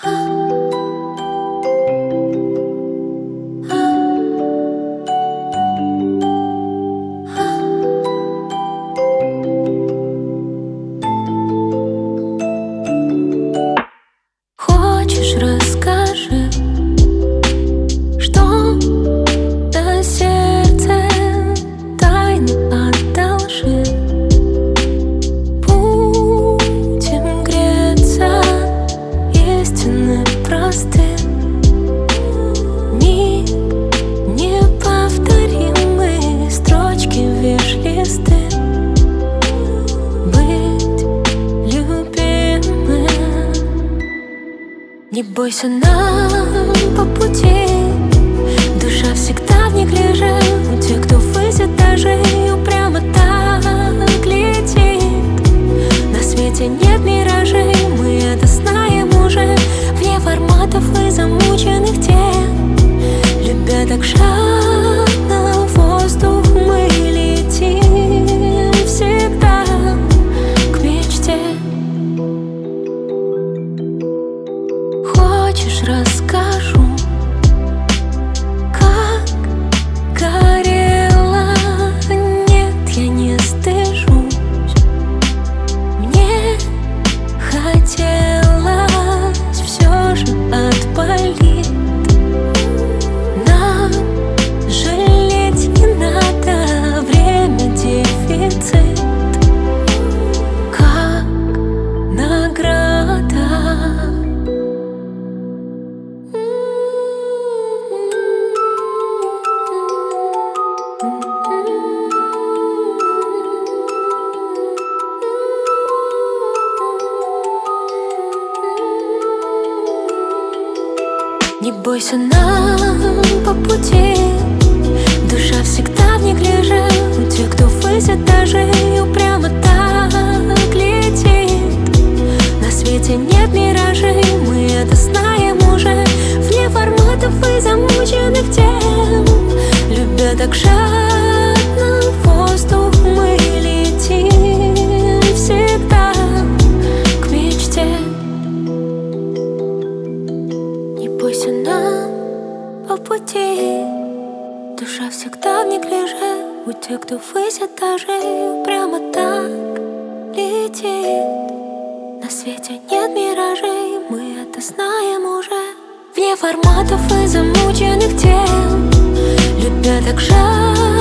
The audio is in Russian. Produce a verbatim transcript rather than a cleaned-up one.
Хочешь, расскажи, что на сердце тайны одолжи. Будем греться, истины просты. Миг неповторимый, строчки виш-листы. Быть любимым. Не бойся, нам по пути. Душа всегда в них лежит. У тех, кто ввысь этажей, упрямо так летит. На свете нет миражей, мы это знаем уже. Вне форматов и замученных тем. Любя так жадно воздух, мы летим всегда к мечте. Хочешь, расскажу, как горела? Нет, я не стыжусь. Мне хотелось все же отпалить. Нам жалеть не надо, время дефицит. Как награда. Не бойся, нам по пути. Душа всегда в них лежит. У тех, кто ввысь этажей, упрямо так летит. На свете нет миражей, мы это знаем уже. Вне форматов и замученных тем. Любя так жадно воздух, мы летим всегда к мечте. Не бойся, нам по пути. Душа всегда в них лежит. У тех, кто ввысь этажей, прямо так летит. На свете нет миражей, мы это знаем уже. Вне форматов и замученных тем. Любя так жадно